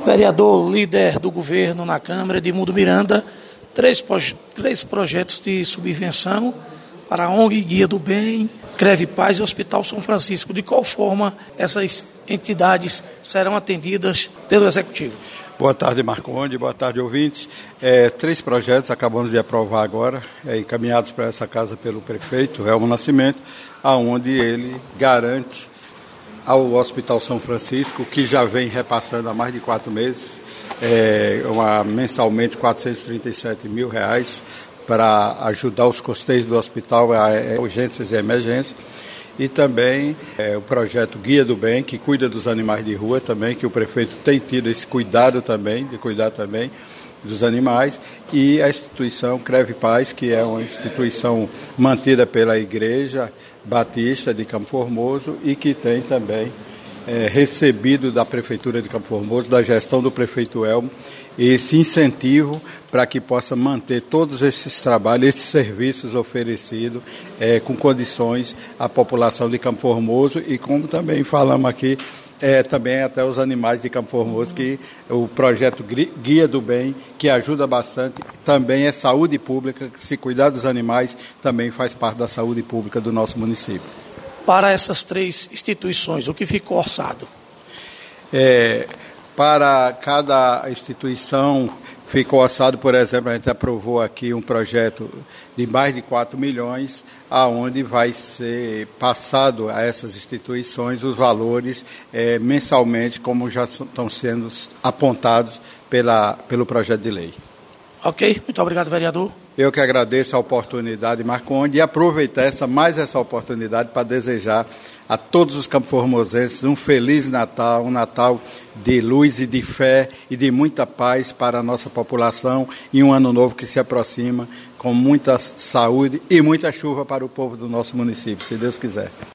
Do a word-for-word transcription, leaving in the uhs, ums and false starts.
Vereador líder do governo na Câmara, Edmundo Miranda, três, três projetos de subvenção para a O N G Guia do Bem, Creve Paz e Hospital São Francisco. De qual forma essas entidades serão atendidas pelo Executivo? Boa tarde, Marconde. Boa tarde, ouvintes. É, três projetos acabamos de aprovar agora, é, encaminhados para essa casa pelo prefeito, Elmo Nascimento, aonde ele garante ao Hospital São Francisco, que já vem repassando há mais de quatro meses, é, uma, mensalmente quatrocentos e trinta e sete mil reais para ajudar os custeios do hospital a, a urgências e emergências. E também é, o projeto Guia do Bem, que cuida dos animais de rua também, que o prefeito tem tido esse cuidado também, de cuidar também dos animais, e a instituição Creve Paz, que é uma instituição mantida pela Igreja Batista de Campo Formoso e que tem também é, recebido da Prefeitura de Campo Formoso, da gestão do prefeito Elmo, esse incentivo para que possa manter todos esses trabalhos, esses serviços oferecidos é, com condições à população de Campo Formoso e como também falamos aqui, é, também até os animais de Campo Formoso, que o projeto Guia do Bem, que ajuda bastante, também é saúde pública, que se cuidar dos animais também faz parte da saúde pública do nosso município. Para essas três instituições, o que ficou orçado? É... Para cada instituição, ficou orçado, por exemplo, a gente aprovou aqui um projeto de mais de quatro milhões, aonde vai ser passado a essas instituições os valores é, mensalmente, como já estão sendo apontados pela, pelo projeto de lei. Ok, muito obrigado, vereador. Eu que agradeço a oportunidade, Marconde, e aproveitar essa, mais essa oportunidade para desejar a todos os campoformosenses um Feliz Natal, um Natal de luz e de fé e de muita paz para a nossa população e um ano novo que se aproxima com muita saúde e muita chuva para o povo do nosso município, se Deus quiser.